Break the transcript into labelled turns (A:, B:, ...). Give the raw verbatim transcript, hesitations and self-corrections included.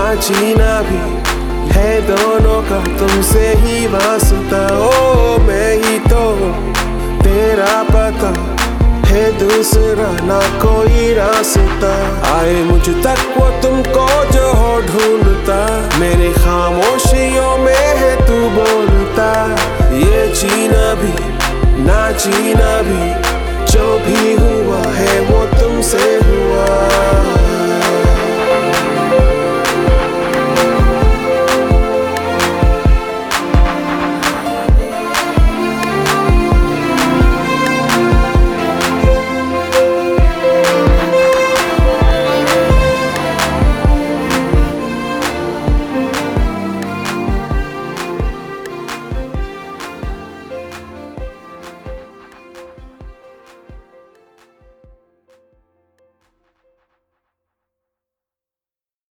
A: जीना भी है दोनों का तुमसे ही वास्ता। ओ मैं ही तो तेरा पता है दूसरा ना कोई रास्ता। आए मुझ तक वो तुमको जो हो ढूंढता, मेरे खामोशियों में है तू बोलता। ये जीना भी ना जीना भी जो भी हुआ है वो तुमसे हुआ।